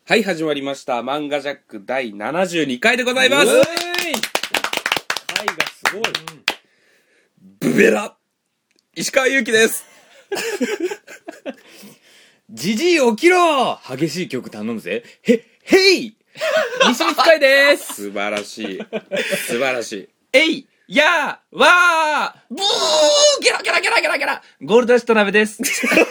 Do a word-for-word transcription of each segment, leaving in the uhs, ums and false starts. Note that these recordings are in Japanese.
はい、始まりました。漫画ジャックだいななじゅうにかいでございます。 回がすごい。 ブベラ石川祐希です。 ジジイ起きろ、激しい曲頼むぜ。へ、へい西光海です。 素晴らしい。素晴らしい。 えいやーわーブーゲラゲラゲラゲラゲラゴールドラッシュと鍋です。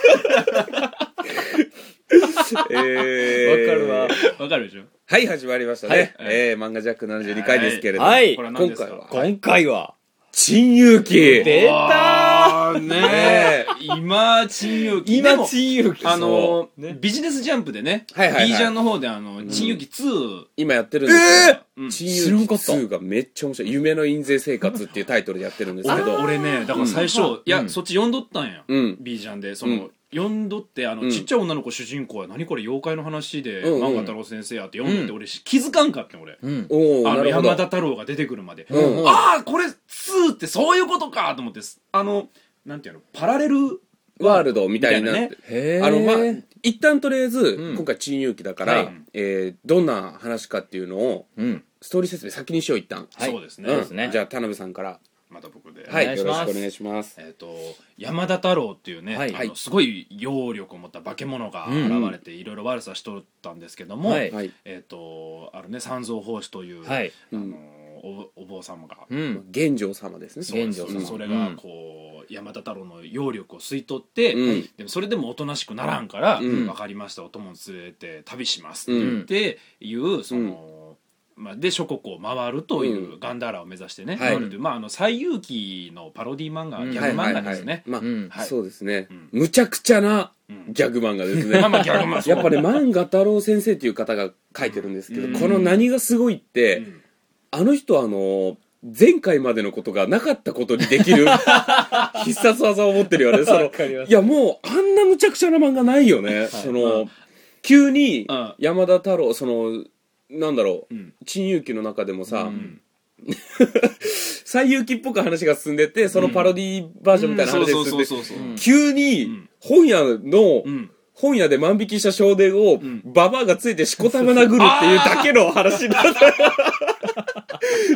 えー、 わかるわ。わかるでしょ。 はい、始まりましたね。はい、えー、漫画ジャックななじゅうにかいですけれども。 はい。 これは今回は今回は、 珍遊記。 出たーねー。今、珍遊記。 今、珍遊記。 あのー、ビジネスジャンプでね、 はいはいはい、 ビージャンの方であの、珍遊記ツー。 今やってるんですけど、 えー、 珍遊記ツーがめっちゃ面白い。夢の印税生活っていうタイトルでやってるんですけど。 俺ね、だから最初、いや、そっち読んどったんや。ビージャンで。その、読んどってあの、うん、ちっちゃい女の子主人公は何これ妖怪の話で、うんうん、漫画太郎先生やって読んでて、うん、俺気づかんかってん俺、うん、あの山田太郎が出てくるまで、うんうん、ああこれツーってそういうことかと思ってあのなんていうのパラレルワールドみたいになって、ね、あのまあ一旦とりあえず、うん、今回珍遊記だから、はい、えー、どんな話かっていうのを、うん、ストーリー説明先にしよう一旦、 はい、そうですね、 うん、じゃあ田辺さんからまた僕で、 はい、よろしくお願いします。 えっと山田太郎っていうね、はい、あのすごい揚力を持った化け物が現れて、うん、いろいろ悪さしとったんですけども、はい、えっとあるね三蔵法師という、はい、あの、うん、お, お坊様が、 うん、玄奘様ですね。 玄奘様、うん、それがこう山田太郎の揚力を吸い取って、うん、でもそれでもおとなしくならんから、うん、分かりましたお供を連れて旅しますっていう、うん、その、うんまあ、で諸国を回るというガンダーラを目指してね、うん、回るという、まあ、あの西遊記のパロディ漫画、うん、ギャグ漫画ですね。 そうですね、うん、むちゃくちゃなギャグ漫画ですね。まあまあギャグ漫画やっぱね漫画太郎先生という方が書いてるんですけど、うん、この何がすごいって、うん、あの人はあの前回までのことがなかったことにできる必殺技を持ってるよね。そのいやもうあんなむちゃくちゃな漫画ないよね。はい、その、うん、急に山田太郎そのなんだろう、珍遊記の中でもさ、うん、西遊記っぽく話が進んでて、そのパロディバージョンみたいな話が進んで、急に本屋の、うん、本屋で万引きした少年を、うん、ババアがついてしこたま殴るっていうだけの話になった。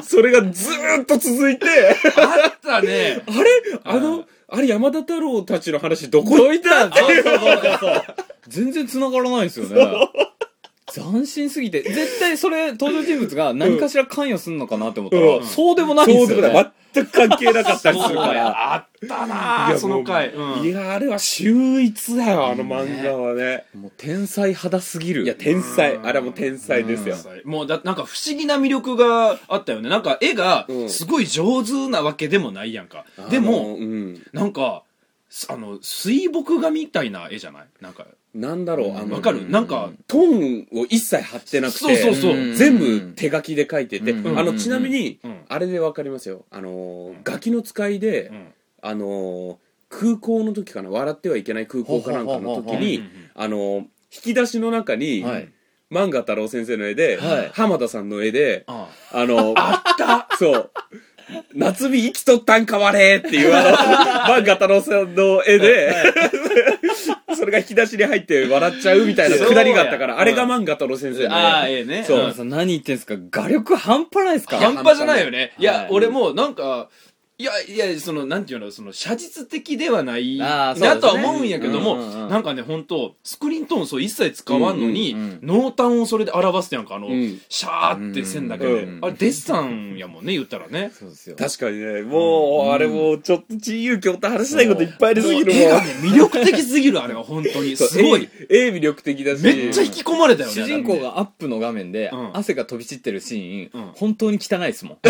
それがずーっと続いて、 あったね。 あれあの、あれ山田太郎たちの話どこ行ったんっていう。 全然繋がらないですよね。斬新すぎて絶対それ登場人物が何かしら関与するのかなって思ったら、うん、そうでもないんですよね。 全く関係なかったりするからあったなぁその回、 うん、いやあれは秀逸だよあの漫画はね、 もう天才肌すぎる。 いや天才あれはもう天才ですよ。 もうだなんか不思議な魅力があったよね。なんか絵がすごい上手なわけでもないやんか、うん、でも、うん、なんかあの水墨画みたいな絵じゃない。なんかなんだろう、あの、 わかるなんか、 トーンを一切貼ってなくて、 そうそうそう。 全部手書きで書いてて、あの、ちなみに、あれでわかりますよ。あの、ガキの使いで、あの、空港の時かな、笑ってはいけない空港かなんかの時に、あの、引き出しの中に、漫画太郎先生の絵で、浜田さんの絵で、あの、 あったそう。夏日生きとったんかわれっていうあの漫画太郎さんの絵でそれが引き出しに入って笑っちゃうみたいなくだりがあったから、あれが漫画太郎先生の絵。 ああ、ええね。 そう。何言ってんすか、画力半端ないですか。 半端じゃないよね。いや、俺もなんかいやいや、そのなんていうの、その写実的ではないなとは思うんやけども、なんかね、本当スクリーントーンそう一切使わんのに、濃淡をそれで表すやんか、あのシャーって線だけで、あれデッサンやもんね、言ったらね。 そうですよ。確かにね、もうあれもちょっと珍遊記って話したいこといっぱいですぎる。 絵がね魅力的すぎる、あれは本当にすごい。 絵魅力的だし、 めっちゃ引き込まれたよね。 主人公がアップの画面で汗が飛び散ってるシーン、本当に汚いですもん。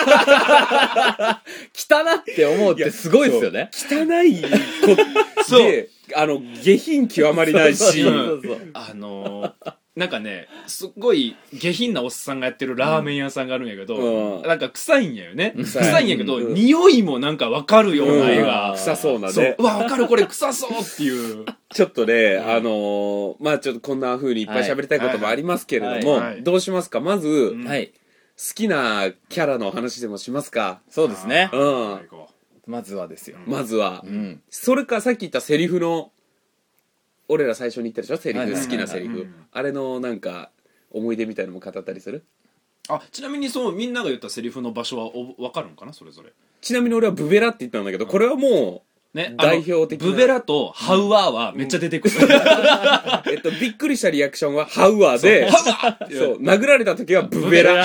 汚って思うってすごいですよね。 汚い子で、あの、下品極まりないし、 あのー、なんかね、すっごい下品なおっさんがやってるラーメン屋さんがあるんやけど、うん、なんか臭いんやよね。臭いんやけど、うん、匂いもなんかわかるような絵が。 うん、臭そうなね。 そう。うわ、わかる、これ臭そうっていう。 ちょっとね、あのー、まあちょっとこんな風にいっぱい喋りたいこともありますけれども、はいはい、どうしますかまず、はい、好きなキャラの話でもしますか。 そうですね。 うん。 まずはですよ。 まずは。うん。それかさっき言ったセリフの俺ら最初に言ったでしょセリフ、 はいはいはいはい好きなセリフ、 うんあれのなんか思い出みたいなのも語ったりする？ あちなみにそうみんなが言ったセリフの場所はお分かるんかなそれぞれちなみに俺はブベラって言ったんだけど、これはもね代表的なブベラとハウアーはめっちゃ出てくる、 う、えっと、びっくりしたリアクションはハウアーで、そう殴られた時はブベラ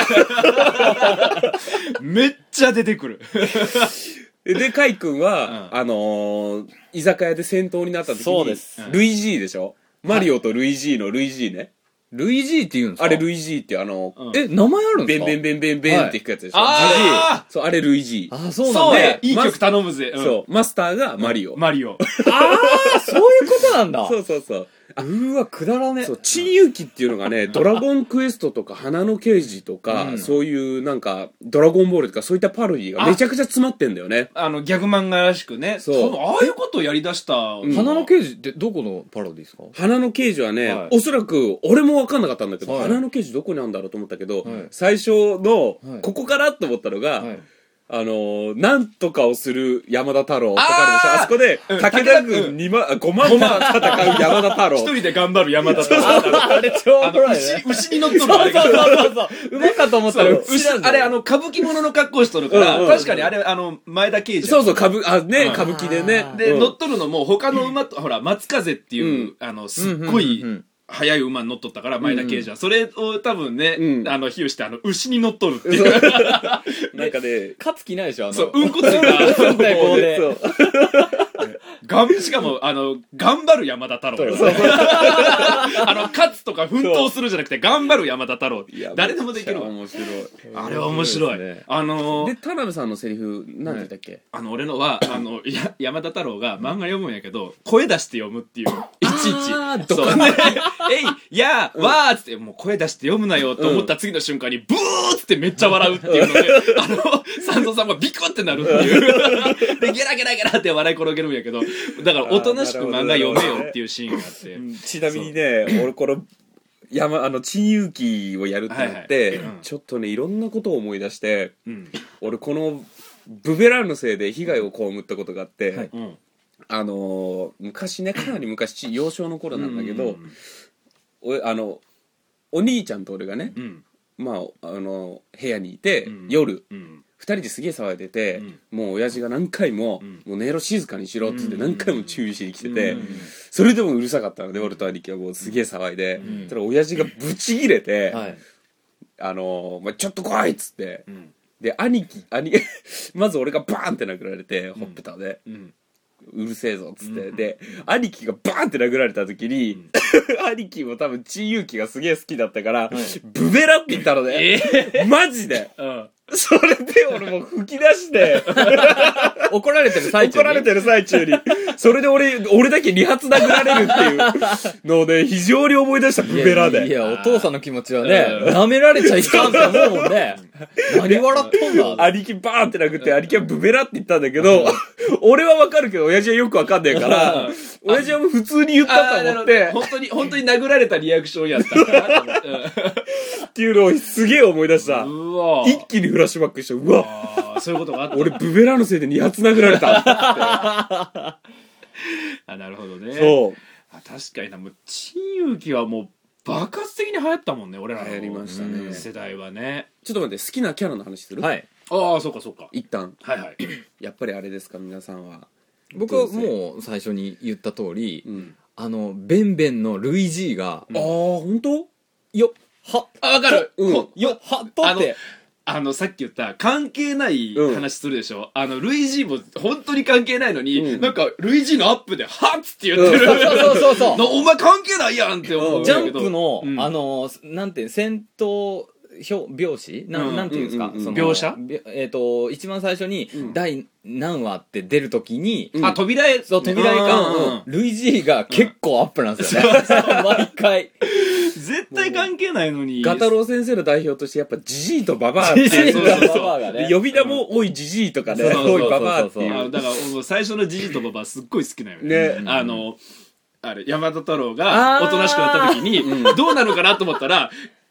めっちゃ出てくるでカイ君は、 うんあのー、居酒屋で戦闘になった時にそうですルイジーでしょ、マリオとルイジーのルイジーね、 ルイジーって言うんですか？ あれルイジーってあの、 うんえ、名前あるんですか？ ベンベンベンベンベンっていくやつでしょ、 あそうあれルイジー、 あ、そうなんそうだ。 ねいい曲頼むぜ、うんそうマスターがマリオ、 マリオああ、そういうことなんだ。 そうそうそううーわ、くだらね。 そう珍遊記っていうのがねドラゴンクエストとか花の刑事とか、 うんそういうなんかドラゴンボールとかそういったパロディがめちゃくちゃ詰まってんだよね。 あのギャグ漫画らしくねそう多分ああいうことをやりだしたん花の刑事ってどこのパロディですか？ 花の刑事はね、 はいおそらく俺も分かんなかったんだけど、 はい花の刑事どこにあるんだろうと思ったけど、 はい最初の、 はいここからと思ったのが、 はい。 あのー、なんとかをする山田太郎とかあるでしょ、 あーあそこで、 うん武田軍にま、ごまんま戦う山田太郎。 一人で頑張る山田太郎あれ超おあのもろいね。 牛牛に乗っとるあれがそうそうそうそう。うまかと思ったらそう牛なんだよあれあの歌舞伎物の格好しとるから、 うんうん確かにあれあの前田慶次そうそう、歌舞、あ、ね、 うん歌舞伎でね。 で、 うん乗っとるのも他の馬と、ほら松風っていう、あのすっごいうんうんうんうん速い馬に乗っとったから前田慶次は、それを多分ね、 うんあの比喩してあの牛に乗っとるっていうなんかね、 勝つ気ないでしょあの。 そううんこついた軍隊棒で。 そうがんしかもあの頑張る山田太郎あの勝つとか奮闘するじゃなくて頑張る山田太郎いや誰でもできるわめっちゃ面白い。 あれは面白い、 面白いですねあのーで、田辺さんのセリフ、なんて言ったっけ、 あの俺のはあのや山田太郎が漫画読むんやけど声出して読むっていういちいちあーそうどかないえいやーわーっつってもう声出して読むなよと思った次の瞬間にブーっつってめっちゃ笑うっていうのであの三蔵さんがビクってなるっていうでゲラゲラゲラって笑い転げるんやけどだからおとなしく漫画読めよっていうシーンがあってちなみにね、俺この、山、あの、珍遊記をやるって言って、 はいはいうんちょっとね、いろんなことを思い出して、 うん俺この、ブベラーのせいで被害を被ったことがあって、 はいうんあのー昔ね、かなり昔、幼少の頃なんだけど、 うんおあの、お兄ちゃんと俺がね、 うんまあ、あの、部屋にいて、 うん夜、 うん二人ですげえ騒いでて、 うんもう親父が何回も、 うんもう寝ろ静かにしろっつってうん何回も注意しに来てて、 うんそれでもうるさかったので、俺と兄貴はもうすげえ騒いで、 んそしたら親父がブチギレて、 はい。 あのーまあ、ちょっと来いっつって、 うんで、兄貴、兄、まず俺がバーンって殴られて、ほっぺたで、 うんうるせえぞっつって、 うんで、兄貴がバーンって殴られた時に、兄貴も多分珍遊記がすげえ好きだったから、ブベラって言ったのね、マジで。 うんそれで俺もう吹き出して、 怒られてる最中に。 怒られてる最中に、それで俺、俺だけ二発殴られるっていうので、非常に思い出した、ブベラで。 いや、いやお父さんの気持ちはね、 うん舐められちゃいかんって思うもんね。何笑っとんだ兄貴バーンって殴って、兄貴はブベラって言ったんだけど、俺はわかるけど、親父はよくわかんねえから、親父はもう普通に言ったと思って、 本当に本当に殴られたリアクションやったかなと思ってっていうのをすげえ思い出した。 うわ一気にフラッシュバックして、うわ、 あーそういうことがあった俺ブベラのせいで二発殴られた。 あなるほどねそう。 あ確かになもう珍遊記はもう爆発的に流行ったもんね俺らの流行りましたねうん世代はねちょっと待って、好きなキャラの話する？ はい。 ああそうかそうか一旦。 はいはいやっぱりあれですか、皆さんは。 僕はもう最初に言った通り、 うん。 あの、ベンベンのルイジーが、 ああ、本当？ よ、は、 あわかるうんほよ、はっとって。 あのさっき言った関係ない話するでしょ、あのルイジーも本当に関係ないのに、 うんなんかルイジーのアップで「はっ!」つって言ってる、 そうそうそうそうなお前関係ないやんって思うんジャだけどンプの、 うんあの、なんて、戦闘表、描写な、 うんなんていうんですか、 うんうんうんその描写びえっ、と、一番最初に、 うん第何話って出るときに、 うんあ扉絵そう、扉絵うんうんかうん、 ルイジーが結構アップなんですよね。毎回。 絶対関係ないのにガタロウ先生の代表としてやっぱジジイとババアってジジイというババアがねで呼び名もおいジジイとかね、 そうそうそうおいババアっていう。 あだからもう最初のジジとババすっごい好きなよねあのあれ山田太郎あがーおとなしくなった時に、どうなるかなと思ったら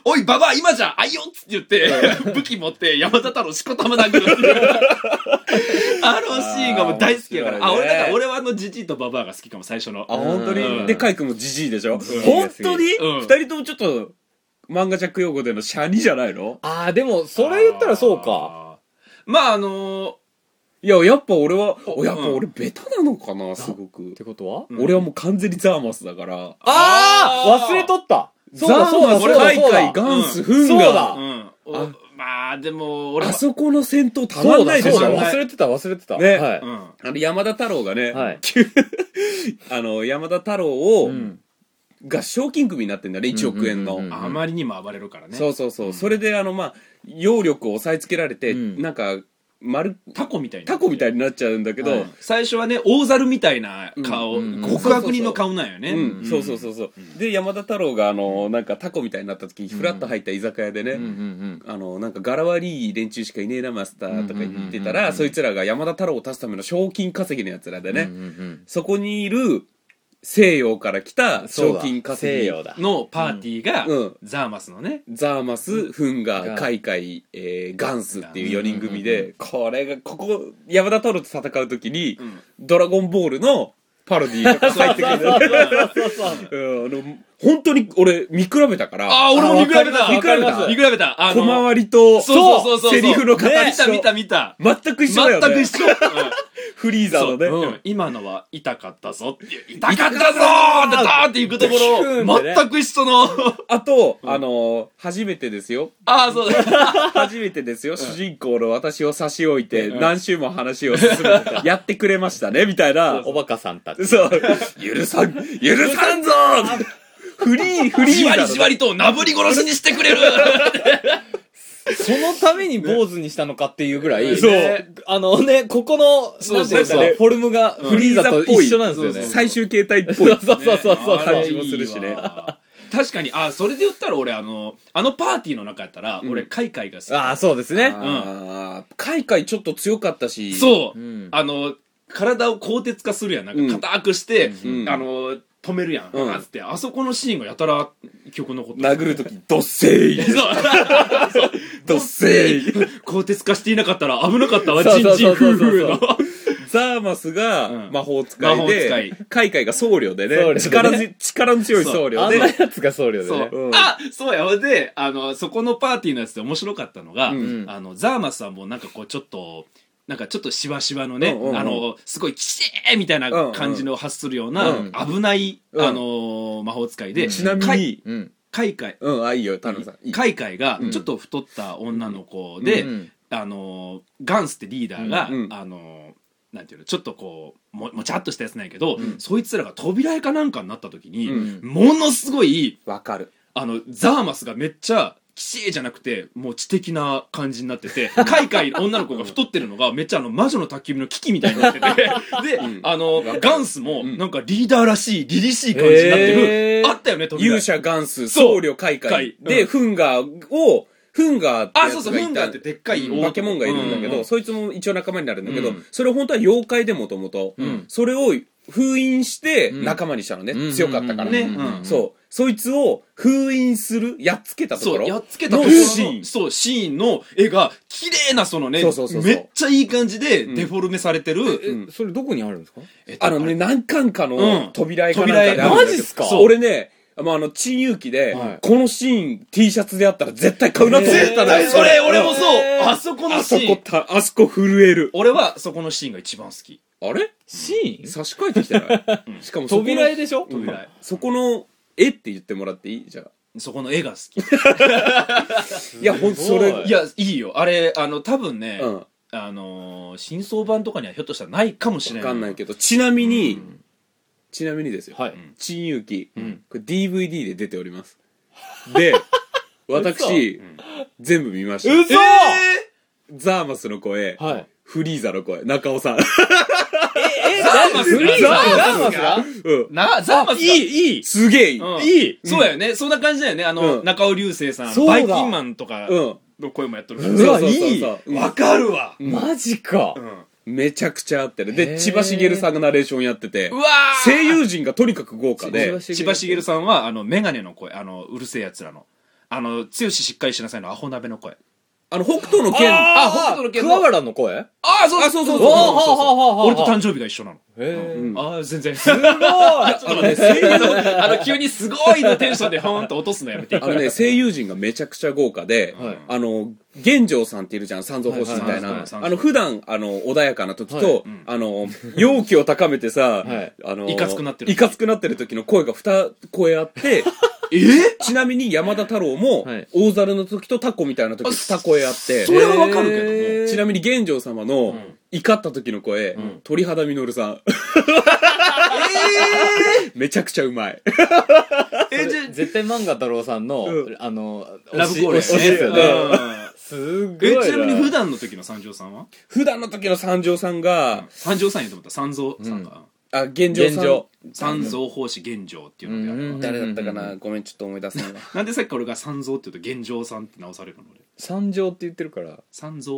おいババア今じゃあいよっつって言って武器持って山田太郎しこたま殴るっていうあのシーンがもう大好きやからあ、ね、あ俺だから俺はあのジジイとババアが好きかも最初のあ本当に、うん、でカイ君もジジイでしょ、うん、 本当に、 うん、ふたりともちょっと漫画着用語でのシャニじゃないのああでもそれ言ったらそうかまああのーいや、やっぱ俺は、やっぱ俺ベタなのかな、すごく。 ってことは、 うん、俺はもう完全にザーマスだから。 ああ忘れとったそうだそうだそうだカイカイ、ガンス、フンガ。 そうだ。うん。まあ、でも、 俺あそこの戦闘たまんないでしょ。 忘れてた忘れてた。 ね。はい。うん、あの、山田太郎がね、はい、あの、山田太郎を、うんが賞金首になってんだね、いちおくえんの。 あまりにも暴れるからね。 そうそうそう。うん、それで、あの、まあ、揚力を押さえつけられて、うん、なんか、丸タコみたいなタコみたいになっちゃうんだけど、はい、 最初はね大猿みたいな顔、うんうん、極悪人の顔なんよね、 そうそうそうそう、うん、で山田太郎があのなんかタコみたいになった時、うん、フラッと入った居酒屋でね、うん、あのなんか柄悪い連中しかいねえなマスターとか言ってたら、そいつらが山田太郎を足すための賞金稼ぎのやつらでね、うんうんうん、そこにいる西洋から来た賞金稼ぎのパーティーが、うん、ザーマスのねザーマス、フンガ、カイカイ、えー、ガンスっていうよにん組で、うんうんうん、これがここ山田太郎と戦う時に、うん、ドラゴンボールのパロディーが入ってくる本当に俺見比べたからああ俺も見比べた見比べた見比べた小回りとセリフの形見た見た全く一緒だよね全く一緒フリーザのね、 うん、今のは痛かったぞっていう痛かったぞーってダーっていくところ全く一緒のあと、うん、あのー、初めてですよああそうだ初めてですよ、うん、主人公の私を差し置いて、うん、何周も話を進めてやってくれましたねみたいなおバカさんたちそう許さん許さんぞーフリーフリーじわりじわりとなぶり殺しにしてくれるそのために坊主にしたのかっていうぐらい、 そう、 あのね、ここの、 そうそうそう、 フォルムがフリーザと一緒なんですよね。 最終形態っぽい。そうそうそうそう。 感じもするしね。 確かに、あ、それで言ったら俺、あの、あのパーティーの中やったら、俺、カイカイが好き。 ああ、そうですね。 うん。カイカイちょっと強かったし。 そう。あの、体を鋼鉄化するやん。なんか硬くして、あの、止めるやん、うん、つってあそこのシーンがやたら記憶残って殴るときドッセイドッセイ鋼鉄化していなかったら危なかったわジンジンフーフーのザーマスが魔法使いで、カイカイが僧侶でね、力力の強い僧侶で、 あんなやつが僧侶でね。 そうあ、そうや。で、あのそこのパーティーのやつで面白かったのが、あのザーマスはもうなんかこうちょっと。なんかちょっとしわしわのね、うんうんうん、あのすごいキシーみたいな感じの発するような、うんうん、危ない、あのー、魔法使いで、 ちなみにカイカイ、 うん、あいいよ田中さん。 カイカイがちょっと太った女の子で、うんうん、あのー、ガンスってリーダーが、うんうん、あのー、なんていうのちょっとこう も, もちゃっとしたやつなんやけど、うん、そいつらが扉絵かなんかになった時に、うん、ものすごいわかるあのザーマスがめっちゃキシーじゃなくてもう知的な感じになっててカイカイ女の子が太ってるのがめっちゃあの魔女の宅急便のキキみたいになっててで、うん、あのガンスもなんかリーダーらしい凛々しい感じになってる、あったよね勇者ガンス僧侶カイカイで、うん、フンガーをフンガーってやつがいた。 あ、そうそう、フンガーってでっかい化け物がいるんだけど、うんうん、そいつも一応仲間になるんだけど、うん、それ本当は妖怪でもともと、それを封印して仲間にしたのね、うん、強かったからね、うん、そうそいつを封印するやっつけたところそうやっつけたところのシーンそうシーンの絵が綺麗なそのねそうそうそうそうめっちゃいい感じでデフォルメされてる、 うん、えそれどこにあるんですか？ えっと、あのね何巻かの扉絵かなんかであるんだけど、 マジっすか？ 俺ねまあ、あの、珍遊記で、はい、このシーン T シャツであったら絶対買うなと思ったのよ。 それ、俺もそう。あそこのシーン。 あそこた、あそこ震える。 俺はそこのシーンが一番好き。 あれシーン差し替えてきてない、うん、しかもそこの扉絵でしょ？ 扉絵。そこの絵って言ってもらっていい？じゃあ。 そこの絵が好き。 いや、ほんとそれ。 いや、いいよ。あれ、あの、多分ね、うん、あのー、新装版とかにはひょっとしたらないかもしれない。 わかんないけど、ちなみに、うんちなみにですよ。はい。珍遊記、うん、これ ディーブイディー で出ております。で、私、うん、全部見ました。 嘘、えー、ザーマスの声、はい、フリーザの声、中尾さん。え、 え、ザーマスフリーザーマスがうん。な、ザーマスがいい、いい。すげえいい。 うん、いい。そうやよね。そんな感じだよね。あの、うん、中尾流星さん、バイキンマンとかの声もやっとる。 うわ、いい。 わかるわ。 マジか。 うんめちゃくちゃ合ってる。で、千葉茂さんがナレーションやってて、うわ声優陣がとにかく豪華で、 千葉茂さんは、あの、メガネの声、あの、うるせえ奴らの、 あの剛しっかりしなさいのアホ鍋の声。 あの、北斗の剣。 あ、北斗の剣。桑原の声。 ああ、そうそうそうそう。俺と誕生日が一緒なの。 へえ。 ああ、全然。 すごい。あのね、声優、あの、急にすごいのテンションでほーんと落とすのやめて。 あのね、声優陣がめちゃくちゃ豪華で、あの、玄城さんっているじゃん、三蔵法師みたいな。あの、普段、あの、穏やかな時と、あの、容器を高めてさ、あの、 いかつくなってる。 いかつくなってる時の声が二声あって、えちなみに山田太郎も、大猿の時とタコみたいな時二声あって、 それはわかるけど、 ちなみに玄城様の怒った時の声、鳥肌実さん。めちゃくちゃうまい。 え、じゃ絶対漫画太郎さんの、あの、 ラブコールですよね。すごい。 え、ちなみに普段の時の三条さんは普段の時の三条さんが、 三条さんやと思った三蔵さんが。 あ、玄城さん。 三蔵法師玄城っていうのである。 誰だったかな、ごめん、ちょっと思い出せないわ。 なんでさっき俺が三蔵って言うと玄城さんって直されるの俺。 三条って言ってるから。 三蔵。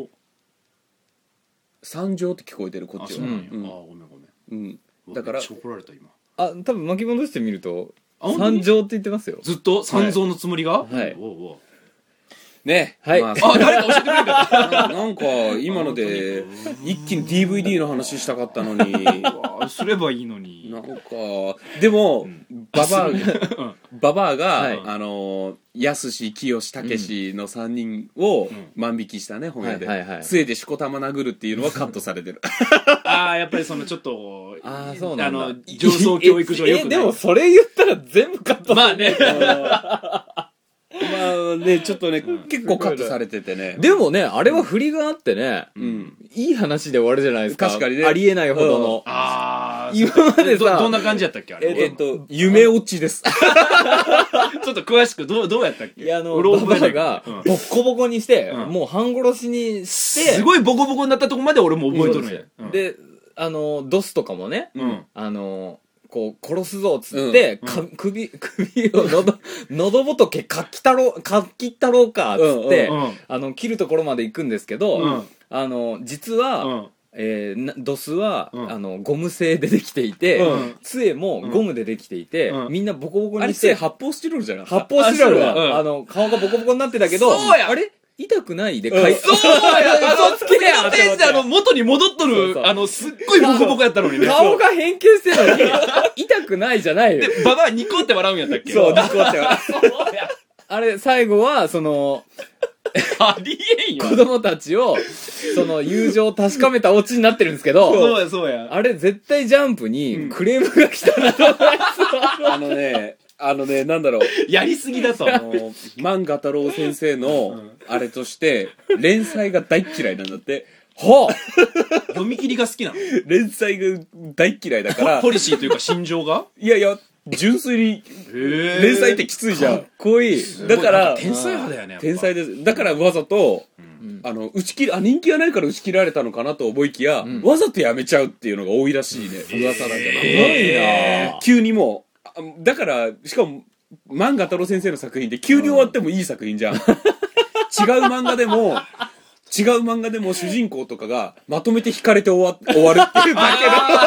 三条って聞こえてる、こっちは。 あ、そうなんや。あ、ごめんごめん。 うん。だから。 めっちゃ怒られた今。 あ、多分巻き戻してみると、三条って言ってますよ。 ずっと三蔵のつもりが。 はい。 おうおうね、 はい。 あ、誰か教えてくれんかった。 なんか今ので一気に ディーブイディー の話したかったのにすればいいのに。 なんかでもババアババアがあのやすし、きよし、たけしのさんにんを万引きしたね、本屋で杖でしこたま殴るっていうのはカットされてる。 ああ、やっぱりそのちょっと、 ああ、そうなんだ。 あの上層教育上よくない。 え、でもそれ言ったら全部カット。 まあね。 まあね、ちょっとね、結構カットされててね。 でもね、あれは振りがあってね、いい話で終わるじゃないですか。 確かにね。 ありえないほどの。 ああ。 今までさ、 どんな感じやったっけあれ。 えっと、夢落ちです。 ちょっと詳しく、どう、どうやったっけ。 いや、あの、ババアが、ボッコボコにして、もう半殺しにして、 すごいボコボコになったとこまで俺も覚えとるんや。 で、あの、ドスとかもね、あの、こう、殺すぞっつって、うん、首、首を喉、喉仏かっきたろう、かっきったろうかっつって、うんうん、あの、切るところまで行くんですけど、うん、あの、実は、うん、えー、ドスは、うん、あの、ゴム製でできていて、うん、杖もゴムでできていて、うん、みんなボコボコにして、 あれ発泡スチロールじゃな発泡スチロールは、うん、あの、顔がボコボコになってたけど、 そうやあれ痛くないで、 うん、そうやあの、つけやページであの、元に戻っとる、そうそうあの、すっごいボコボコやったのにね。 顔が変形してるのに、痛くないじゃないよ。 で、ババアニコって笑うんやったっけ。 そう、ニコって笑う。そうや。あれ、最後は、その、 ありえんよ。 子供たちを、その、友情を確かめたオチになってるんですけど、 そうや、そうや。 あれ、絶対ジャンプにクレームが来たなと思います。 あのね、あのね、なんだろう。 やりすぎだと。 あの、万画太郎先生の、あれとして、連載が大嫌いなんだって。 はあ読み切りが好きなの？ 連載が大嫌いだから。 ポリシーというか心情が？ いやいや、純粋に、連載ってきついじゃん。 かっこいい。 だから、 天才派だよね。 天才です。だからわざと、あの、打ち切り、あ、人気がないから打ち切られたのかなと思いきや、わざとやめちゃうっていうのが多いらしいね。噂だけど。すごいな急にもう、だから、しかも、万画太郎先生の作品って急に終わってもいい作品じゃん。違う漫画でも、違う漫画でも主人公とかがまとめて惹かれて終わ終わるっていうだ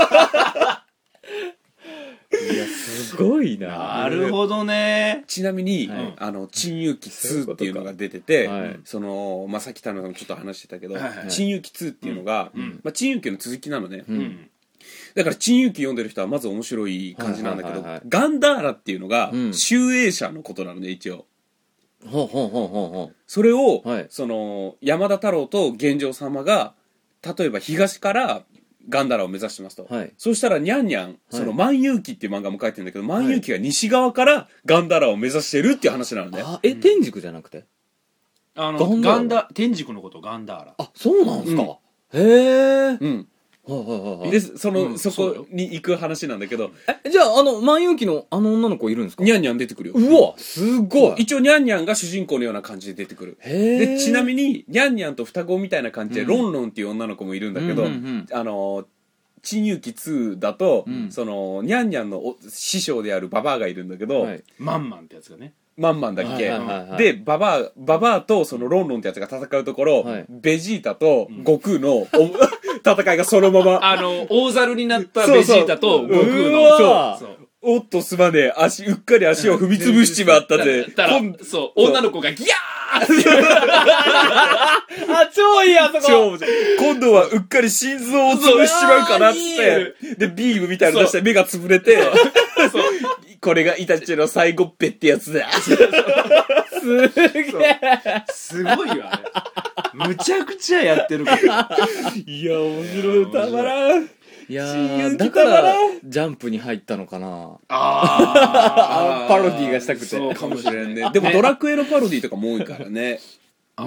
けの。いや、すごいな。 なるほどね。 ちなみに、はい、あの、珍遊記ツーっていうのが出てて、はい、その、まあ、さっき田野さんもちょっと話してたけど、珍遊記ツーっていうのが、うん、まあ、珍遊記の続きなのね。うんだから、珍遊記読んでる人はまず面白い感じなんだけど、ガンダーラっていうのが、集英社のことなのね、一応。 ほうほうほうほうほう。 それを、はい、その、山田太郎と玄城様が、例えば東からガンダーラを目指してますと。はい、そしたら、ニャンニャン、その、万遊記っていう漫画も書いてるんだけど、万遊記が西側からガンダーラを目指してるっていう話なのね。 あ、え、天竺じゃなくてあの、ガンダ、天竺のことガンダーラ。 あ、そうなんですか、うん、へえ。 うん。で、その、うん、そこに行く話なんだけど。 え、じゃあ、あの、万有記のあの女の子いるんですか？ ニャンニャン出てくるよ。 うわすごい。 一応ニャンニャンが主人公のような感じで出てくる。へで、ちなみに、ニャンニャンと双子みたいな感じで、うん、ロンロンっていう女の子もいるんだけど、うんうんうん、あの、珍遊記ツーだと、うん、その、ニャンニャンの師匠であるババアがいるんだけど、はい、 マンマンってやつがね。 マンマンだっけ、はいはいはいはい、で、ババア、ババアとそのロンロンってやつが戦うところ、はい、ベジータと悟空の、うん、戦いがそのまま。 あの、大猿になったベジータと悟空の。 そうそうおっとすまねえ、足、うっかり足を踏みつぶしちまったぜ。 だからそう、女の子がギャーってあ、超いいあそこ。 超今度はうっかり心臓を潰しちまうかなっつってでビームみたいなの出して目が潰れてこれがイタチの最後っぺってやつだ。 すげえ。 すごいよあれ。むちゃくちゃやってるから。 いや面白い、たまらん。 いやー、だからジャンプに入ったのかな。 ああパロディーがしたくて。 そうかもしれんね。でもドラクエのパロディーとかも多いからね。 うん。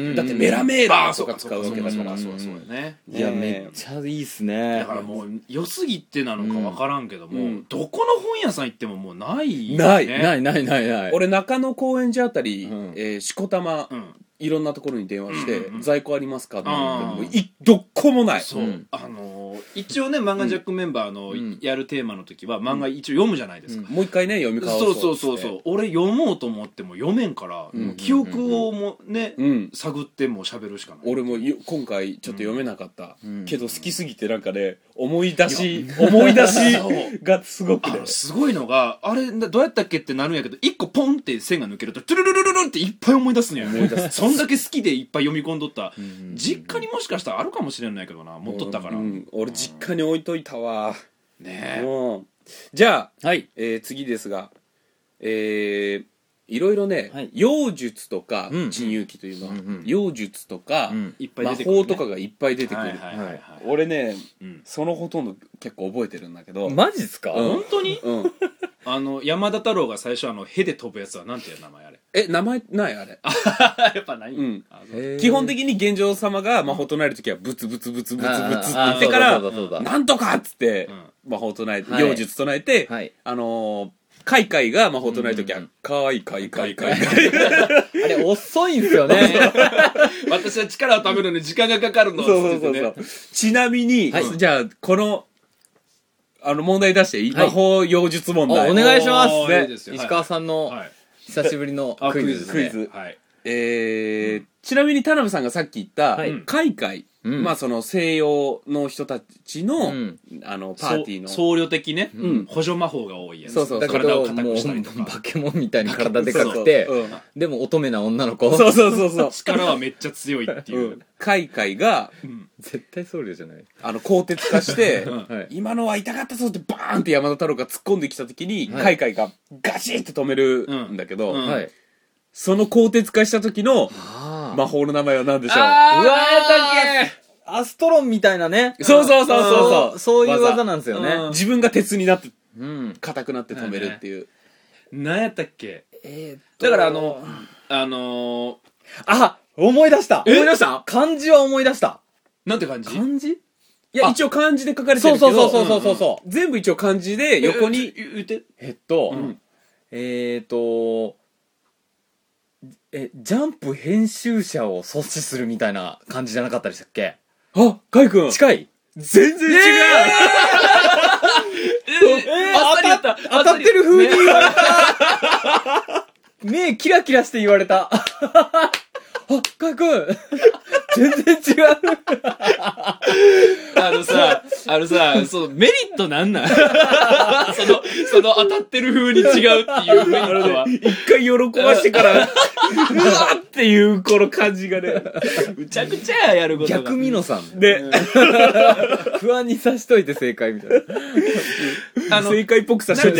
だってメラメーラあーとか使うわけだからそうそうね。 いやめっちゃいいっすね。 だからもう良すぎてなのか分からんけども、どこの本屋さん行ってももうないないないないないない。 俺中野高円寺あたりしこたまうんいろんなところに電話してうんうん在庫ありますかって言ってもあいどっこもない。 そう、 うん、 あのー、一応ね漫画ジャックメンバーのうんやるテーマの時は漫画一応読むじゃないですか、 もう一回ね読み返そうそうそうそうそう俺読もうと思っても読めんから、 うん記憶をもね、 うん探ってもう喋るしかない。 俺もよ今回ちょっと読めなかった、 うんけど好きすぎてなんかね思い出し思い出しがすごくねあのすごいのがあれどうやったっけってなるんやけど一個ポンって線が抜けるとトゥルルルルルルっていっぱい思い出すのよ。 思い出すそんだけ好きでいっぱい読み込んどったうん実家にもしかしたらあるかもしれないけどな持っとったから、 うん俺実家に置いといたわ。 ねえうんじゃあ、 はい。 えー次ですがえーいろいろね、 はい妖術とかうん珍遊記というのは、 うんうん妖術とか、 うん魔いっぱい出てくる、ね、 法とかがいっぱい出てくる、 はいはいはいはい、 俺ねうんそのほとんど結構覚えてるんだけど、 マジっすか？ うん本当にうん、 あの山田太郎が最初あのヘで飛ぶやつはなんていう名前あれえ名前ないあれやっぱない、 うんあそうへー基本的に玄城様が魔法唱えるときはブツブツブツブツブツって言あーってからそうだそうだそうだなんとかっつってうん魔法唱えてはい妖術唱えて、 はい。 あのーカイカイが魔法唱えるときはうんうんかわいいかいかいかいあれ遅いんすよね。 私は力をためるのに時間がかかるのそうそうそうそうつってねちなみに、 はいじゃあこのあの問題出していい、 はい魔法妖術問題お願いしますおーいいですよ石川さんのはい久しぶりのあクイズですね。 クイズはいえーちなみに田辺さんがさっき言った、 はいカイカイ、 うんまあその西洋の人たちの、 うんあのパーティーの僧侶的ね、 うん補助魔法が多いやつそうそうだけ体をどもう硬くしたりとか化け物みたいに体でかくてそうそうでも乙女な女の子。 そうそうそうそう力はめっちゃ強いっていうう、 んカイカイがうん絶対僧侶じゃない。 あの鋼鉄化してうんはい。 今のは痛かったぞってバーンって山田太郎が突っ込んできた時に、 はいカイカイがガシッて止めるんだけど、 うんうんはい。 その鋼鉄化した時のあ魔法の名前は何でしょう？ あーうわーアストロンみたいなね。 そうそうそうそうそうそういう技なんですようんね。 自分が鉄になってうん。 硬くなって止めるっていう、 何やったっけえだからあのあのー、 あ思い出した。 思い出した？ 漢字は思い出した。 なんて感じ漢字？ いや一応漢字で書かれてそうるけどそうそうそうそうそう。 全部一応漢字で横にえ言ってえっと、 うんえっと、え、ジャンプ編集者を阻止するみたいな感じじゃなかったでしたっけ？ あカイ君近い？ 全然違う、 えー、あっさりやった当たってる風にね言われた。目キラキラして言われた。あ、かいくん全然違う。 あのさ、あのさ、そのメリットなんなんその、その当たってる風に違うっていうメリットは。 一回喜ばしてからうわっていうこの感じがねむちゃくちゃややることが。 逆ミノさん。 で、 不安にさしといて正解みたいな。 あの、 正解っぽくさせて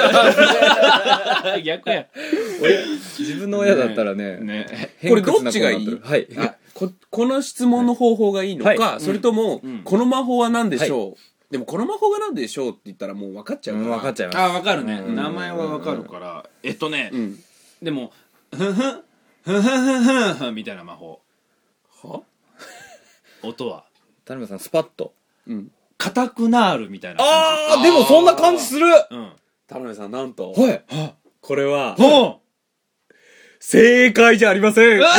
逆や。 俺、自分の親だったらね、 ね。 これどっちがいい？ 偏屈な子になってるはい。 あここの質問の方法がいいのか、 はいそれとも、 うんこの魔法は何でしょう、でもこの魔法が何でしょうって言ったらもう分かっちゃうから、 分かっちゃいます。 あ、わかるね。 うん名前はわかるから。えっとね、 うんでも、ふんふん、ふんふんふんふんふんみたいな魔法。 は音は。 田辺さん、スパッと。 うん硬くなるみたいな感あー、でもそんな感じする。 じ。うん。 田辺さんなんと、 はい。 これはほ正解じゃありません。 う違う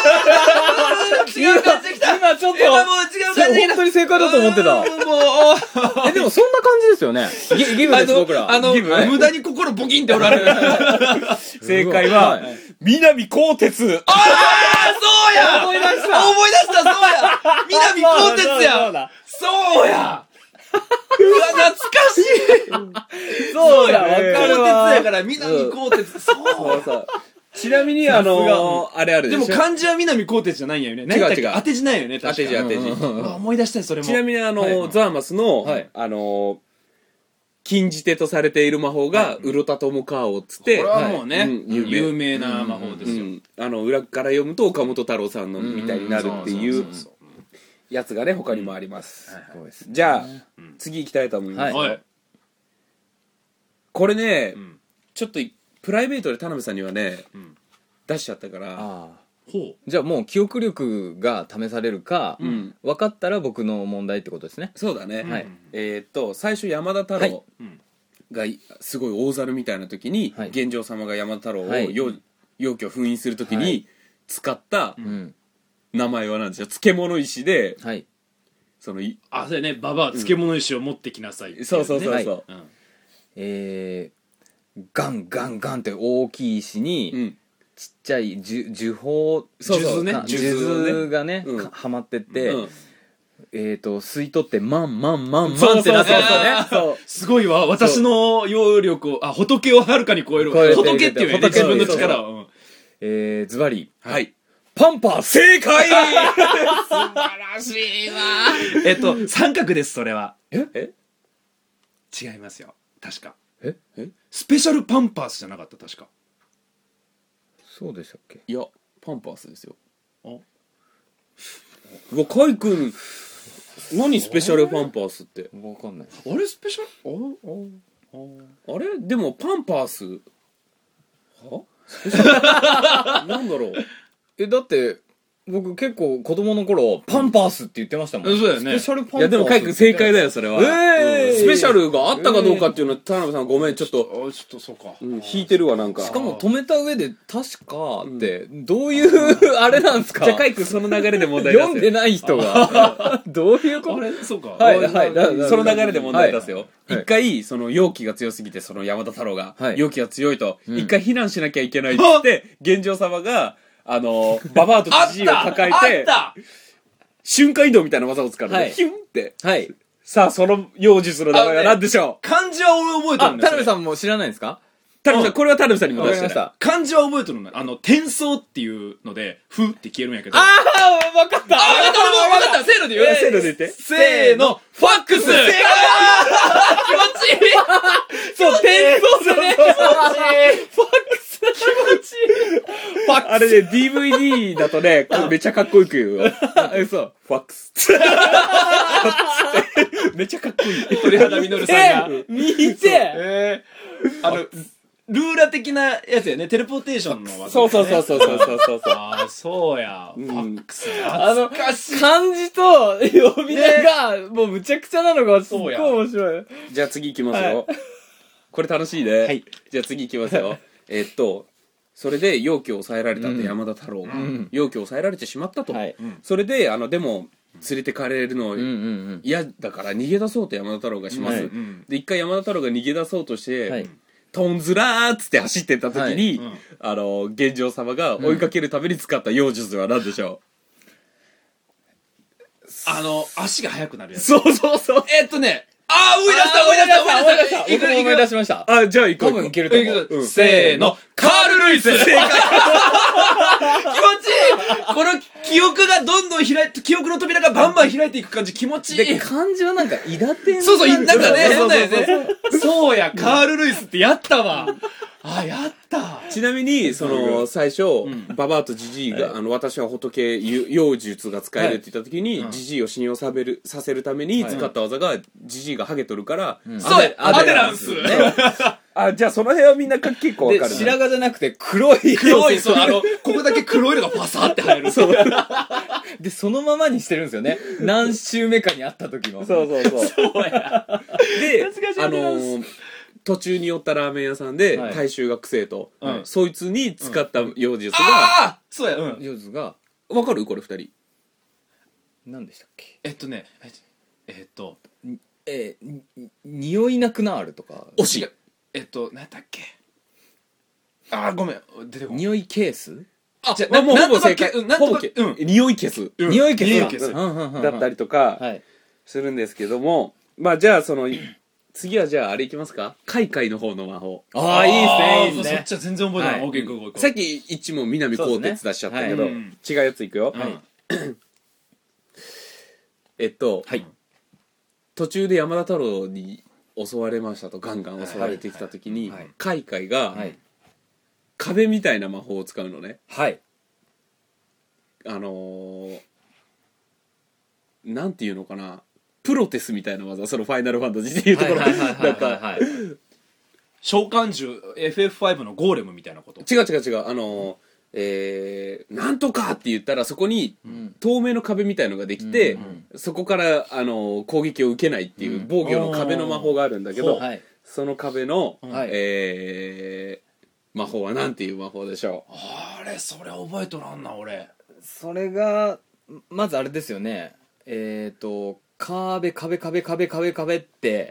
感じできた今ちょっと、 今もう違う感じできた本当に正解だと思ってた。 もう、 え、でもそんな感じですよね。ギギブです、僕ら。 あの、 ギブはい無駄に心ボキンっておられる。あ正解は、 はい南こうてつ。 あ、そうや思い出した思い出した、そうや南こうてつそうやだそうや懐かしいそうだ、わかるわ。 鋼鉄やから南鋼鉄、そうそうちなみにあのー、あれあるでしょ。 でも漢字は南鋼鉄じゃないんやよね。 違う違う当て字ないよね、確か当て字当て字。 思い出したよ、それも。 ちなみにあの、ザーマスの、あの、禁じ手とされている魔法が、ウロタトモカーオっつって、 これはもうね、 うん有名な魔法ですよ。 あの、裏から読むと岡本太郎さんのみたいになるっていうやつがね、他にもあります。じゃあ、次行きたいと思います。これね、ちょっとプライベートで田辺さんにはね、出しちゃったから、 ほう、じゃあもう記憶力が試されるか、うん、分かったら僕の問題ってことですね。 そうだね、はい、えー、っと最初山田太郎がすごい大猿みたいな時に、はい、玄奘様が山田太郎を、はい、容器を封印する時に使った名前は何でしょう。漬物石で、はい、 そのあそうやね、ババア漬物石を持ってきなさいって、ね、 そうそうそうそう、はい、うん、 えー、ガンガンガンって大きい石に、うん、ちっちゃい樹砲数珠ね数珠がね、うん、はまってって、うん、えっと吸い取ってマンマンマンマンってなってますよね。 すごいわ、私の容力を、あ、仏をはるかに超える仏っていうね、自分の力を。 えー、ズバリ、 はい、 パンパー正解素晴らしいわ。えっと三角です、それは。 ええ違いますよ、確か。 ええスペシャルパンパースじゃなかった、確か。 そうでしたっけ。 いやパンパースですよ。あうわカイ君何スペシャルパンパースって分かんない。 あれスペシャルあああれでもパンパースはスペシャルなんだろう。 えだって僕結構子供の頃パンパースって言ってましたもん、 うん、そうだよね。 スペシャルパンパース。 いやでもカイ君正解だよそれは。 えーうん、スペシャルがあったかどうかっていうのは田辺さんごめんちょっとあちょっとそうか、 うん、引いてるわなんか。 しかも止めた上で確かってどういうあれなんですか。 じゃあカイ君その流れで問題出すよ。 読んでない人がどういうこと。 あれそうか。 はいはい。 その流れで問題出すよ。一回その容器が強すぎてその山田太郎が容器が強いと一回避難しなきゃいけないって玄奘様があのババアとジジイを抱えて瞬間移動みたいな技を使うのでヒュンって。 はい。 さあその妖術の名前は何でしょう。 漢字は俺覚えてるんだよ。 田辺さんも知らないんですか。 田辺さんこれは田辺さんにも出した。 漢字は覚えてるんだ。あの転送っていうのでフーって消えるんやけど。 ああ分かった。 あ分かった分かった。せーので言う。 せーので言って。 せーのファックス。気持ちいい。 そう転送でね。気持ちいい。ファックス気持ちいい。 あれね ディーブイディー だとねめっちゃかっこよく言うよ。 嘘。 ファックス。めっちゃかっこいい。 鳥肌実さんが。 見て。 えー、あの。ルーラ的なやつやね。テレポーテーションの技、ね、 そうそうそうそうそうそうそう。 ああ、そうや。ファックス。 あの、漢字と呼び名が、もうむちゃくちゃなのがすっごい面白い。 じゃあ次行きますよ。はい、これ楽しいね。はい。じゃあ次行きますよ。えっと、それで容器を抑えられたって山田太郎が、うん、容器を抑えられてしまったと。はい、それで、あの、でも、連れてかれるの嫌だから逃げ出そうと山田太郎がします。はい、で、一回山田太郎が逃げ出そうとして、はいトンズラーっつって走ってった時に、はいうん、あの玄奘様が追いかけるために使った妖術は何でしょう。あの足が速くなるやつ。 そうそうそう。 えー、っとねあー思い出した思い出した思い出した思い出した思い出しました。 あじゃあ行こう。 多分いけると思う。 うん、せーのカール・ルイス。正解。気持ちいい。この記憶がどんどん開いて記憶の扉がバンバン開いていく感じ気持ちいい。 で漢字はなんか伊達天。 そうそうなんかね変だよね。そうやカール・ルイスってやったわ。あやった。 ちなみにその最初、うん、ババアとジジイが、はい、あの私は仏妖術が使えるって言った時に、はい、ジジイを信用させるさせるために使った技がジジイがハゲとるから、 うん、そうアデランス。 あじゃあその辺はみんな結構分かる。 白髪じゃなくて黒い黒いそうあのここだけ黒いのがパサって入る。そうでそのままにしてるんですよね。何週目かに会った時の。 そうそうそう。 そうや。 であのー途中に寄ったラーメン屋さんで、はい、大衆学生と、はい、そいつに使った妖術が、うん、 ああそうや、うん、 妖術がわかるこれ二人何でしたっけ。 えっとねえっとえー、匂いなくなるとか惜しい。えっと何だっけ。あーごめん出てこない。 匂いケース。 あじゃあもうほぼ正解。 うん、なんとかうん匂い消す、 うん、匂い消す匂い消すだったりとかするんですけども、 まあじゃあその次はじゃああれいきますか、カイカイの方の魔法。 ああいいですねいいですね。 そっちは全然覚えてない、 はい、 オーケーゴーゴー。 さっき一問南こうてつ出しちゃったけど、 そうね、はい、違うやついくよ、はい、えっと、はい、途中で山田太郎に襲われましたと、ガンガン襲われてきた時に、はい、カイカイが、はい、壁みたいな魔法を使うのね。はい。あのー、なんていうのかな、プロテスみたいな技、そのファイナルファンタジーっていうところ、なんか召喚獣 エフエフファイブ のゴーレムみたいなこと。 違う違う違う、あのー、えー、なんとかって言ったらそこに透明の壁みたいのができて、うんうん、そこから、あのー、攻撃を受けないっていう防御の壁の魔法があるんだけど、うん、その壁の、はい、えー、魔法はなんていう魔法でしょう。 あれ、それ覚えとらんな俺。 それがまずあれですよね、えっ、ー、と壁壁壁壁壁壁って、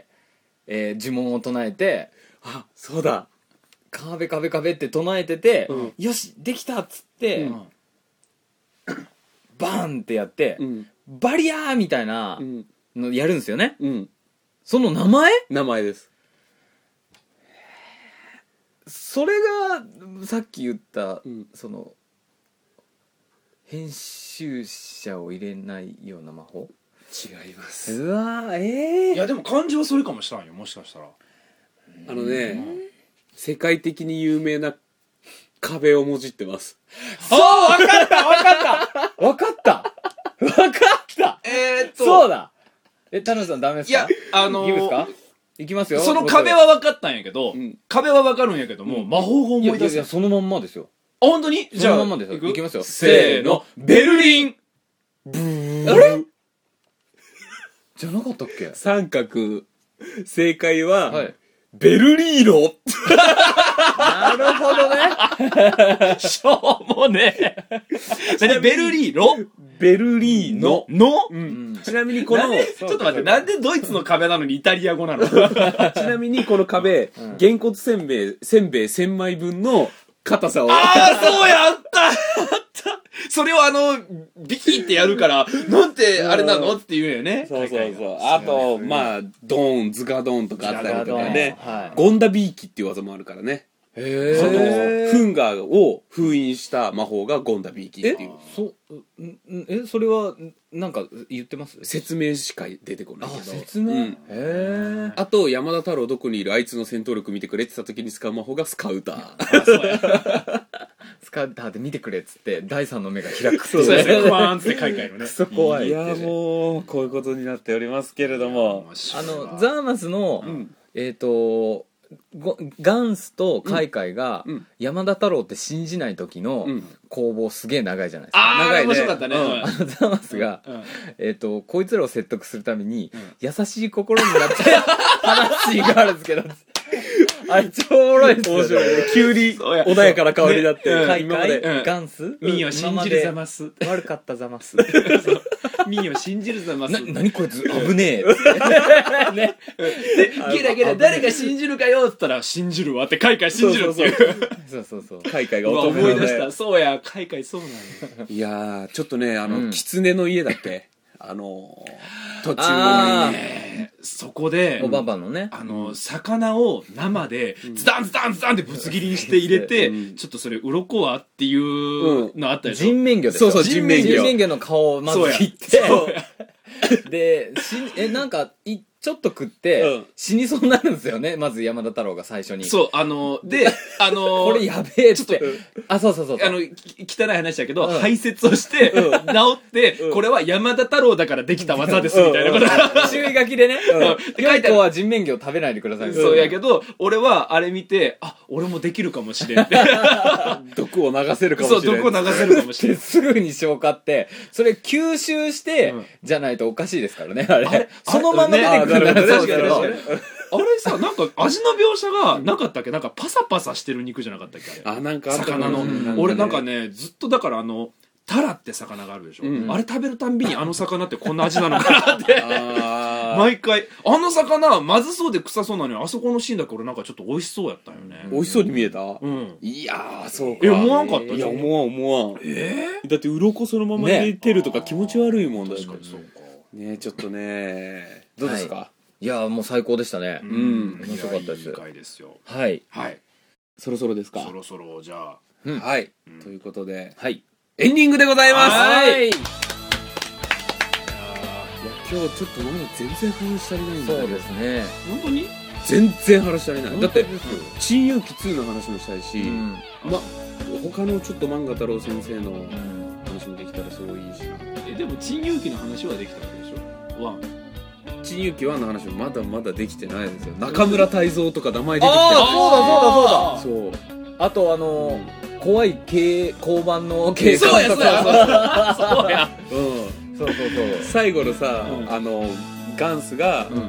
えー、呪文を唱えて、 あ、そうだ、 壁壁壁って唱えてて、うん、よしできたっつって、うん、バーンってやって、うん、バリアーみたいなのやるんですよね、うん、その名前名前です。 それがさっき言った、うん、その編集者を入れないような魔法。 違います。 うわー、えー、 いやでも漢字はそれかもしたんよ、もしかしたら。 あのね、うん、世界的に有名な壁をもじってます。 そう、分かった分かった分かった分かったえーっとそうだ。え、田辺さんダメですか？ いや、あのー、 いいですか？いきますよ。 その壁は分かったんやけど、うん、壁は分かるんやけども、うん、魔法を思い出す。いやいや、 そのまんまですよ。 あ、本当に？ じゃあそのまんまですよ。いきますよ。 せーの、ベルリン。 ブー。あれ？じゃなかったっけ？ 三角。正解は、はい、ベルリーノ。 なるほどね。 しょうもねえ。何？ベルリーノ？ ベルリーノの、 うん、ちなみにこのちょっと待って、なんでドイツの壁なのにイタリア語なの？ ちなみにこの壁、うん、げんこつせんべいせんべいせんまいぶんの硬さを。 ああ、そうや、あったあったそれをあのビキってやるからなんてあれなのって言うよね。 そうそうそう。あとまあドーンズガドーンとかあったりとかね、はい、ゴンダビーキっていう技もあるからね。へそのフンガーを封印した魔法がゴンダビーキっていう。 え、そえそれはなんか言ってます？ 説明しか出てこないけど。あ、 説明、うん、へえ。 あと山田太郎どこにいる、あいつの戦闘力見てくれって言った時に使う魔法がスカウター。あ、そうや。 スカウターで見てくれっつって第三の目が開く。 そうですね。クワーンって書いてあるね。 クソ怖い。 いやもうこういうことになっておりますけれども、 あのザーマスの、うん、えっとガンスとカイカイが山田太郎って信じない時の攻防すげえ長いじゃないですか。 ああ、 長いね。 面白かったね。 うん、あのザーマスが、うんうん、えっとこいつらを説得するために、うん、優しい心になって話シーンがあるんですけど。あれ超おもろいですよね。面白いね。 急に穏やかな香りになって、 カイカイ、ガンス、 ミーを信じるザマス、 悪かったザマス、 ミーを信じるザマス。 な、何こいつ危ねえ。ね。 で、ゲラゲラ誰が信じるかよって言ったら信じるわってカイカイ信じるっていう。 そうそうそう。 カイカイが思い出した。そうや、カイカイそうなんや。 いやー、ちょっとね、あの狐の家だっけ。あのー、途中にね、 そこでおばばのね、 あの魚を生でズダンズダンズダンってぶつ切りにして入れて、うん、ちょっとそれ鱗はっていうのあったでしょ。 人面魚ですよ。そうそう、人面魚。 人面魚の顔をまず切ってでしえなんかいちょっと食って、うん、死にそうになるんですよね、まず山田太郎が最初に。 そう、あのであのこれやべえっつって、あ、そうそうそうそう、 あの汚い話だけど、うん、排泄をして、うん、治って、うん、これは山田太郎だからできた技ですみたいなこと、 注意書きでね、良い子は人面魚を食べないでください、 そうやけど、俺はあれ見て、あ、俺もできるかもしれんって毒を流せるかもしれん。 そう、毒を流せるかもしれん。 すぐに消化ってそれ吸収して、うん、じゃないとおかしいですからね、あれ。あれそのまま出てくる。確かに確かに。 あれさ、なんか味の描写がなかったっけ？なんかパサパサしてる肉じゃなかったっけ？ あ、なんかあった魚の。俺なんかね、ずっとだからあのタラって魚があるでしょ、うん、あれ食べるたんびにあの魚ってこんな味なのかなって毎回あの魚まずそうで臭そうなのに、あそこのシーンだけ俺なんかちょっと美味しそうやったんよね。 美味しそうに見えた？うん。いやー、そうか。え、 思わんかった？いや、思わん思わん。えー、だって鱗そのまま入れてるとか気持ち悪いもんだよね。確かにそうか。ね、ちょっとね、どうですか、はい、 いやもう最高でしたね。 うん面白かったです。 いい回ですよ。 はいはい。 そろそろですか。 そろそろじゃあ、 うん、はい、うん、ということで、 はい、 エンディングでございます。 はい。いや今日ちょっとまだ全然話足りないんだ。 そうですね。 本当に全然話足りない。だって珍遊記ツーの話もしたいし、うん、ま他のちょっと漫画太郎先生の話もできたらすごいいいしな。 えでも珍遊記の話はできたわけでしょ。ワン。 珍遊記ワンの話もまだまだできてないですよ。中村泰造とか名前出てきてる。 ああそうだそうだそうだ。 そう。 あとあのー、怖い交番の警官とか。 そうや。うん。そうそうそう。 最後のさ、うん、あのガンスが、うん、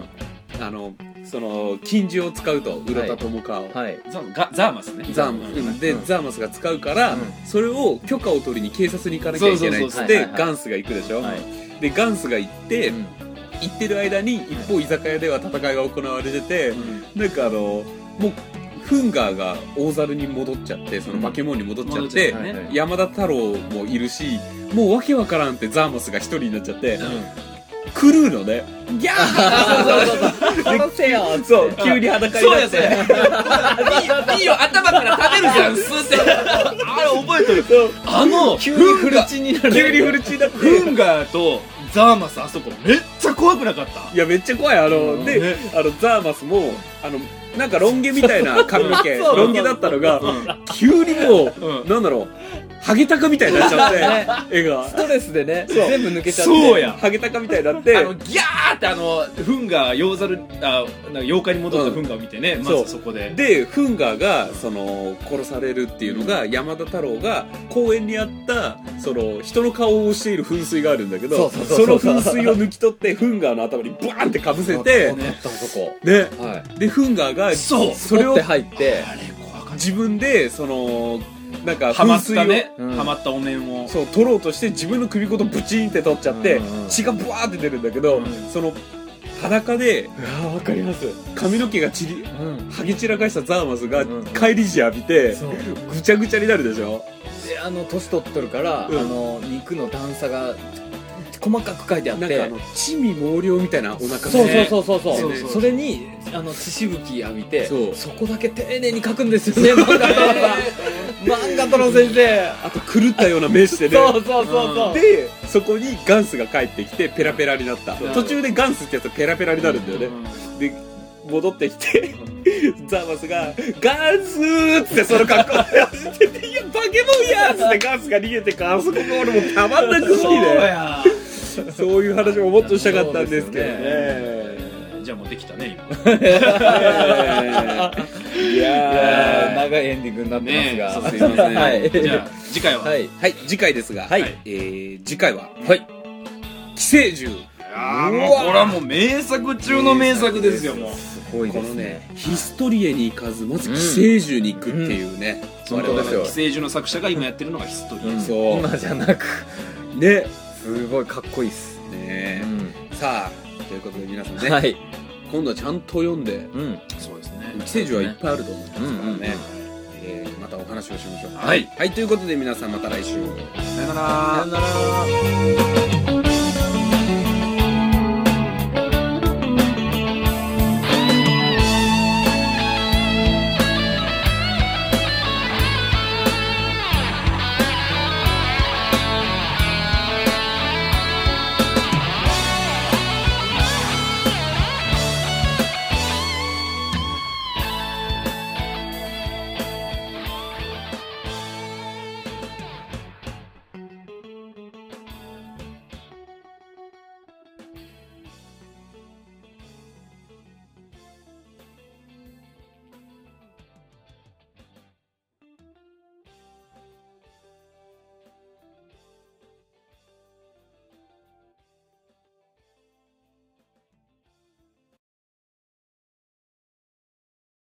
あのその拳銃を使うと浦田智香を、 はい、ザ, ザーマスね。 ザーマス、うん、で、うん、ザーマスが使うから、うん、それを許可を取りに警察に行かなきゃいけないっつってガンスが行くでしょ。はい、でガンスが行って、うん、行ってる間に一方居酒屋では戦いが行われてて、うん、なんかあのもうフンガーが大猿に戻っちゃってその化け物に戻っちゃって、うんね、山田太郎もいるしもうわけわからんってザーマスが一人になっちゃって、うん、狂うのねギャー殺せよそう急に裸になっていいよ頭から食べるじゃんスーってあれ覚えてるあの急にフルチになる急にフルチになってフンガーとザーマスあそこめっちゃ怖くなかった。 いやめっちゃ怖い。あので、ね、あのザーマスもあのなんかロン毛みたいな髪の毛ロン毛だったのが、うん、急にもう、うん、なんだろうハゲタカみたいになっちゃって、ね、絵がストレスでね全部抜けちゃってそうやハゲタカみたいになってあのギャーってあのフンガーヨウザルあなんか妖怪に戻ったフンガーを見てね、うん、まずそこででフンガーがその殺されるっていうのが、うん、山田太郎が公園にあったその人の顔をしている噴水があるんだけどその噴水を抜き取ってフンガーの頭にブワーンってかぶせてね、はい、でフンガーがそうそれを入って自分でそのなんかはまったね、うん、はまったお面をそう取ろうとして自分の首ごとブチンって取っちゃって、うんうん、血がブワーって出るんだけど、うん、その裸でわかります髪の毛がちり、うん、はげ散らかしたザーマスが返り血浴びて、うん、ぐちゃぐちゃになるでしょ。 であの年取っとるから、うん、あの肉の段差が細かく書いてあってなんかあの地味毛量みたいなお腹で、 ね、そうそうそうそうそう、それにあの血しぶき浴びて そ, そこだけ丁寧に書くんですよね漫画太郎さん漫画太郎先生あと狂ったような目してねそうそうそうそうでそこにガンスが帰ってきてペラペラになった途中でガンスってやつペラペラになるんだよね、うん、で戻ってきてザーマスがガンスーってその格好で走ってていやバケモンやーっつってガンスが逃げてかあそこが俺もたまんなく好きでそういう話ももっとしたかったんですけどね、 えー、じゃあもうできたね今いやー、いや長いエンディングになってますが、 ね、すいません、 はい、じゃあ次回ははい、はい、次回ですが、 はいえー、次回は、 はい、 寄生獣。 あもうこれはもう名作中の名作ですよ。もうすごいですね。 このねヒストリエに行かずまず寄生獣に行くっていうね、 うんうん、そうですよ。寄生獣の作者が今やってるのがヒストリエ、 うん、そう今じゃなくねすごいかっこいいっすね、うん、さあということで皆さんね、 はい、 今度はちゃんと読んで、 うん、そうですね寄生獣はいっぱいあると思いますからね、うんうん、えー、またお話をしましょう。 はい、 はい、ということで皆さんまた来週さよなら。 さよなら。